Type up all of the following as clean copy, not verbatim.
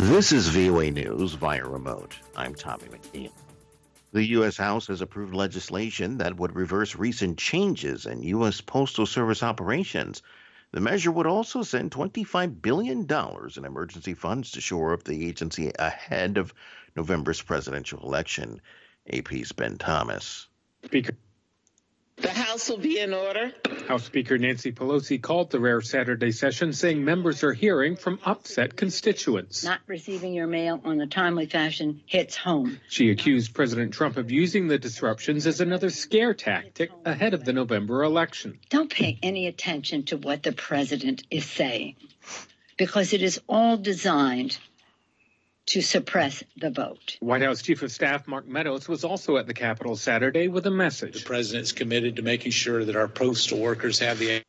This is VOA News via remote. I'm Tommy McNeil. The U.S. House has approved legislation that would reverse recent changes in U.S. Postal Service operations. The measure would also send $25 billion in emergency funds to shore up the agency ahead of November's presidential election. AP's Ben Thomas. Speaker. The House will be in order. House Speaker Nancy Pelosi called the rare Saturday session, saying members are hearing from upset constituents. Not receiving your mail on a timely fashion hits home. She accused President Trump of using the disruptions as another scare tactic ahead of the November election. Don't pay any attention to what the president is saying, because it is all designed to suppress the vote. White House Chief of Staff Mark Meadows was also at the Capitol Saturday with a message. The president's committed to making sure that our postal workers have the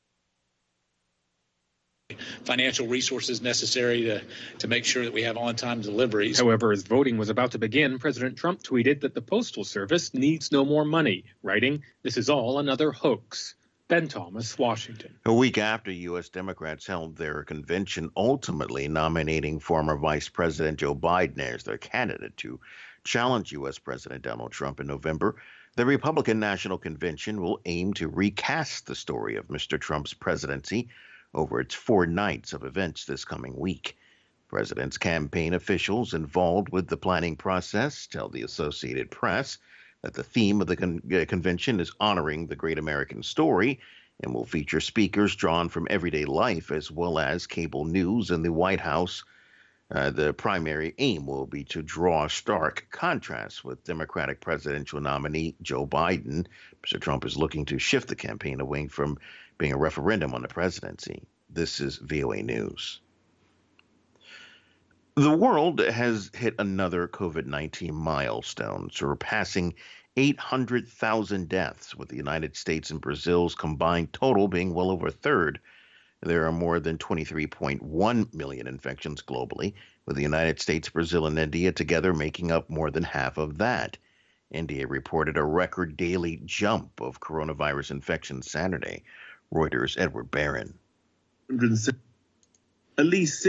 financial resources necessary to make sure that we have on-time deliveries. However, as voting was about to begin, President Trump tweeted that the Postal Service needs no more money, writing, "This is all another hoax." Ben Thomas, Washington. A week after U.S. Democrats held their convention, ultimately nominating former Vice President Joe Biden as their candidate to challenge U.S. President Donald Trump in November, the Republican National Convention will aim to recast the story of Mr. Trump's presidency over its 4 nights of events this coming week. President's campaign officials involved with the planning process tell the Associated Press that the theme of the convention is honoring the great American story and will feature speakers drawn from everyday life as well as cable news and the White House. The primary aim will be to draw stark contrast with Democratic presidential nominee Joe Biden. Mr. Trump is looking to shift the campaign away from being a referendum on the presidency. This is VOA News. The world has hit another COVID-19 milestone, surpassing 800,000 deaths, with the United States and Brazil's combined total being well over a third. There are more than 23.1 million infections globally, with the United States, Brazil, and India together making up more than half of that. India reported a record daily jump of coronavirus infections Saturday. Reuters' Edward Barron. At least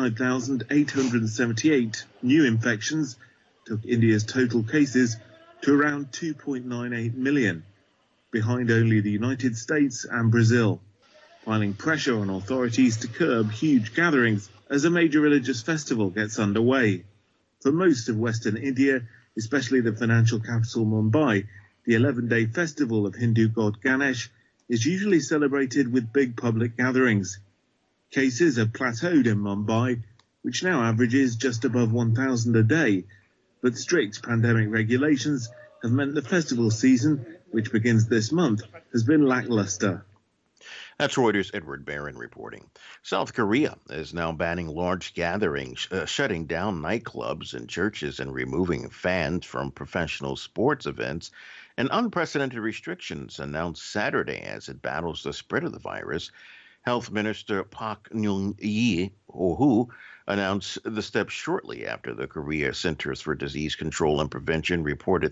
69,878 new infections took India's total cases to around 2.98 million, behind only the United States and Brazil, piling pressure on authorities to curb huge gatherings as a major religious festival gets underway. For most of Western India, especially the financial capital Mumbai, the 11-day festival of Hindu god Ganesh is usually celebrated with big public gatherings. Cases have plateaued in Mumbai, which now averages just above 1,000 a day, but strict pandemic regulations have meant the festival season, which begins this month, has been lackluster. That's Reuters' Edward Barron reporting. South Korea is now banning large gatherings, shutting down nightclubs and churches and removing fans from professional sports events. And unprecedented restrictions announced Saturday as it battles the spread of the virus. Health Minister Park Neung-hee, who announced the steps shortly after the Korea Centers for Disease Control and Prevention reported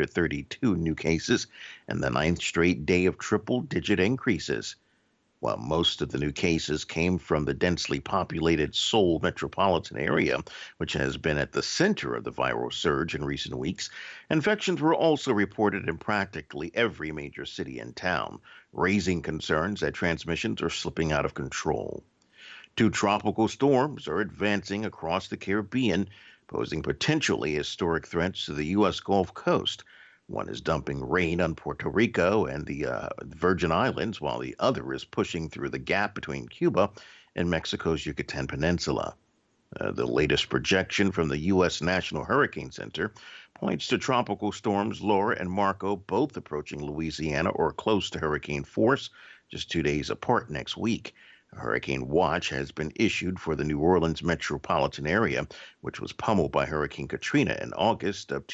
332 new cases and the 9th straight day of triple-digit increases. While most of the new cases came from the densely populated Seoul metropolitan area, which has been at the center of the viral surge in recent weeks, infections were also reported in practically every major city and town, raising concerns that transmissions are slipping out of control. 2 tropical storms are advancing across the Caribbean, posing potentially historic threats to the U.S. Gulf Coast. One is dumping rain on Puerto Rico and the Virgin Islands, while the other is pushing through the gap between Cuba and Mexico's Yucatan Peninsula. The latest projection from the U.S. National Hurricane Center points to tropical storms Laura and Marco both approaching Louisiana or close to hurricane force just 2 days apart next week. A hurricane watch has been issued for the New Orleans metropolitan area, which was pummeled by Hurricane Katrina in August of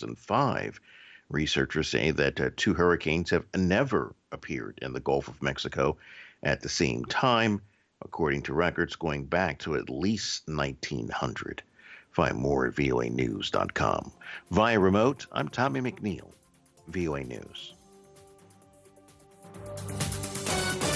2005. Researchers say that 2 hurricanes have never appeared in the Gulf of Mexico at the same time, according to records going back to at least 1900. Find more at voanews.com. Via remote, I'm Tommy McNeil, VOA News.